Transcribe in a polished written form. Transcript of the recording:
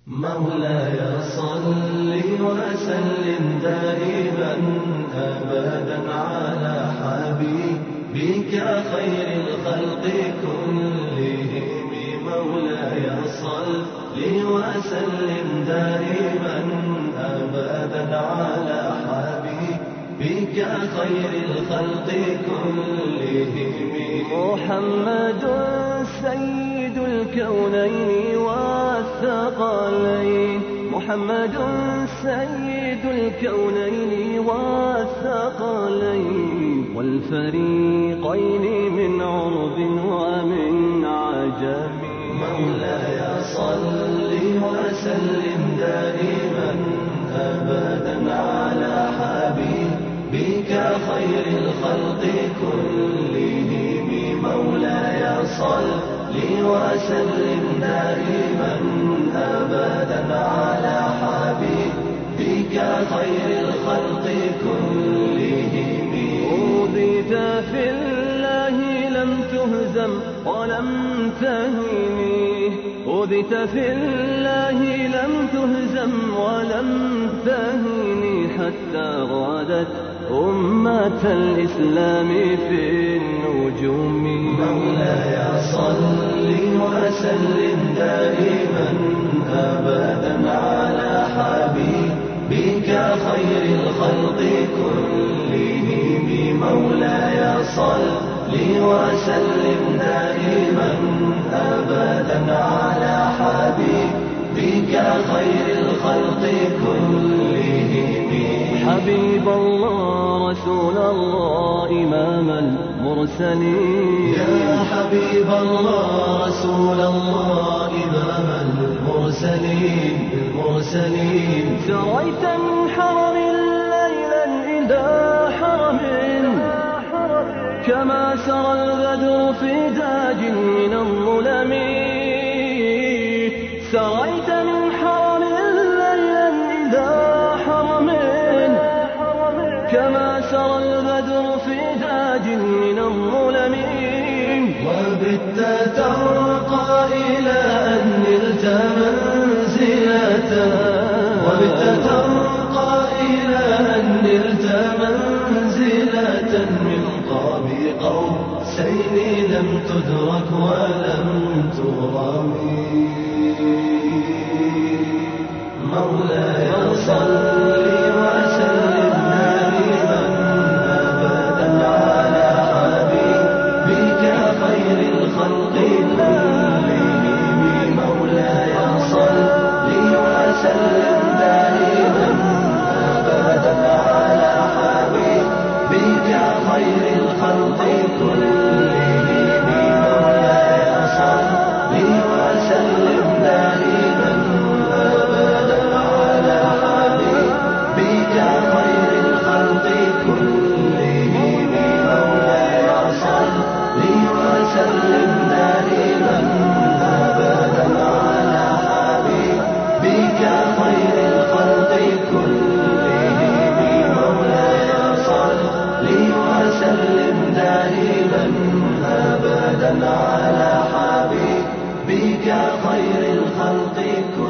مولاي صل وسلم دائما أبدا على حبيبك خير الخلق كلهم. مولاي صل وسلم دائما أبدا على حبيبك خير الخلق كلهم. محمد سيد الكونين والثقلين، محمد سيد الكونين والثقلين والفريقين من عرب ومن عجم. مولاي صل وسلم دائما أبدا على حبيبك خير الخلق كلهم. مولاي صل وسلم دائما أبدا على حبيبك خير الخلق كلهم. أوذيت في الله لم تهزم ولم تهني، أوذيت في الله لم تهزم ولم تهني حتى غادت أمة الإسلام في النجوم. مولاي صل وسلم دائما أبدا على حبيبك خير الخلق كلهم. مولاي صل وسلم دائما أبدا على حبيبك خير الخلق كلهم. حبيب الله رسول الله إمام المرسلين، يا حبيب الله رسول الله إمام المرسلين. سريت من حرم ليلا إلى حرم كما سرى البدر في داج من الظلم. سريت من حرم ليلا إلى حرم كما سرى البدر في داج من الظلم. وبت ترقى إلى أن نلت منزلة، وبت ترقى إلى أن نلت منزلة من قاب قوسين لم تدرك ولم ترم. مولاي صل وسلم دائما أبدا على حبيبك خير الخلق كلهم. مولاي صل وسلم دائما أبدا على حبيبك خير الخلق كلهم. مولاي صل وسلم دائما أبدا على حبيبك خير الخلق كلهم. مولاي صل وسلم دائما أبدا على حبيبك خير الخلق كلهم. مولاي صل وسلم دائما أبدا على حبيبك خير الخلق كلهم.